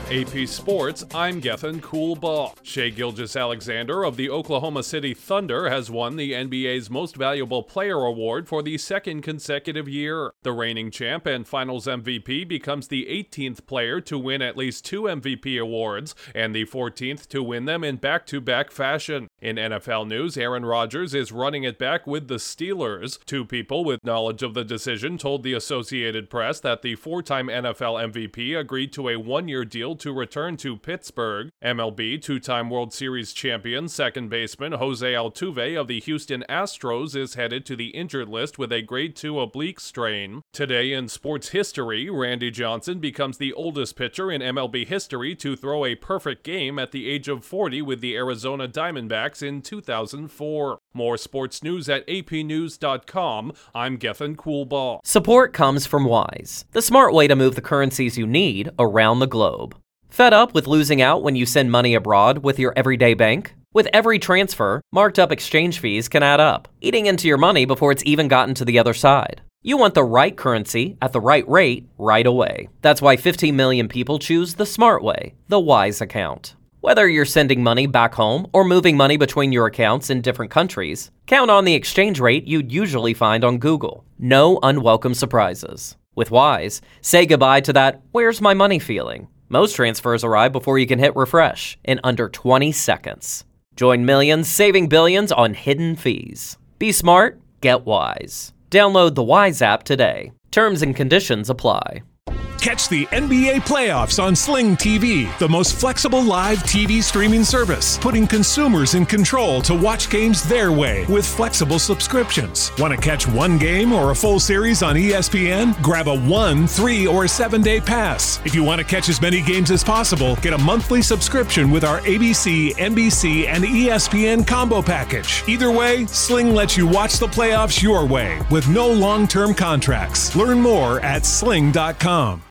AP Sports, I'm Gethin Coolbaugh. Shai Gilgeous-Alexander of the Oklahoma City Thunder has won the NBA's Most Valuable Player award for the second consecutive year. The reigning champ and Finals MVP becomes the 18th player to win at least 2 MVP awards and the 14th to win them in back-to-back fashion. In NFL news, Aaron Rodgers is running it back with the Steelers. 2 people with knowledge of the decision told the Associated Press that the 4-time NFL MVP agreed to a 1-year deal to return to Pittsburgh. MLB 2-time World Series champion second baseman Jose Altuve of the Houston Astros is headed to the injured list with a grade 2 oblique strain. Today in sports history, Randy Johnson becomes the oldest pitcher in MLB history to throw a perfect game at the age of 40 with the Arizona Diamondbacks in 2004. More sports news at apnews.com. I'm Gethin Coolbaugh. Support comes from Wise, the smart way to move the currencies you need around the globe. Fed up with losing out when you send money abroad with your everyday bank? With every transfer, marked up exchange fees can add up, eating into your money before it's even gotten to the other side. You want the right currency at the right rate right away. That's why 15 million people choose the smart way, the Wise account. Whether you're sending money back home or moving money between your accounts in different countries, count on the exchange rate you'd usually find on Google. No unwelcome surprises. With Wise, say goodbye to that "where's my money" feeling. Most transfers arrive before you can hit refresh in under 20 seconds. Join millions saving billions on hidden fees. Be smart, get Wise. Download the Wise app today. Terms and conditions apply. Catch the NBA playoffs on Sling TV, the most flexible live TV streaming service, putting consumers in control to watch games their way with flexible subscriptions. Want to catch one game or a full series on ESPN? Grab a 1, 3, or 7-day pass. If you want to catch as many games as possible, get a monthly subscription with our ABC, NBC, and ESPN combo package. Either way, Sling lets you watch the playoffs your way with no long-term contracts. Learn more at sling.com.